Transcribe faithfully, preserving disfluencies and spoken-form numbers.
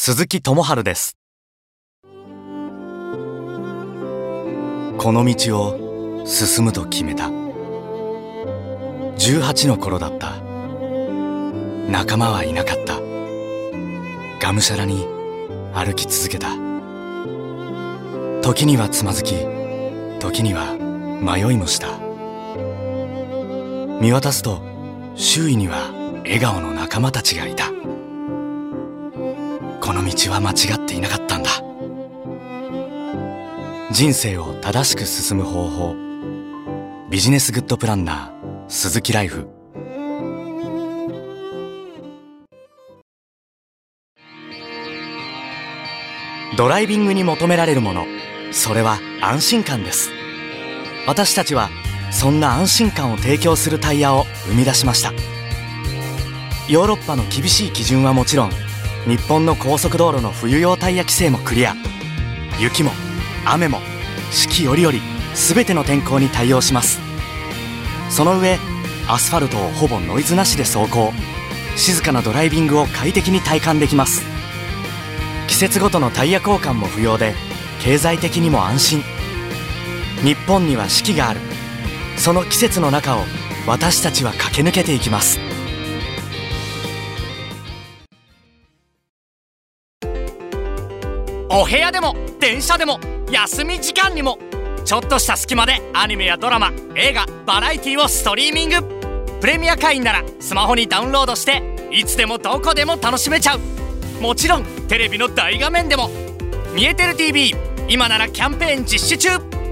鈴木智春です。この道を進むと決めた。じゅうはちの頃だった。仲間はいなかった。がむしゃらに歩き続けた。時にはつまずき、時には迷いもした。見渡すと周囲には笑顔の仲間たちがいた。この道は間違っていなかったんだ。人生を正しく進む方法。ビジネスグッドプランナー鈴木ライフ。ドライビングに求められるもの、それは安心感です。私たちはそんな安心感を提供するタイヤを生み出しました。ヨーロッパの厳しい基準はもちろん、日本の高速道路の冬用タイヤ規制もクリア。雪も雨も四季折々全ての天候に対応します。その上、アスファルトをほぼノイズなしで走行。静かなドライビングを快適に体感できます。季節ごとのタイヤ交換も不要で、経済的にも安心。日本には四季がある。その季節の中を私たちは駆け抜けていきます。お部屋でも電車でも休み時間にも、ちょっとした隙間でアニメやドラマ、映画、バラエティをストリーミング。プレミア会員ならスマホにダウンロードしていつでもどこでも楽しめちゃう。もちろんテレビの大画面でも。見えてる ティーブイ 今ならキャンペーン実施中。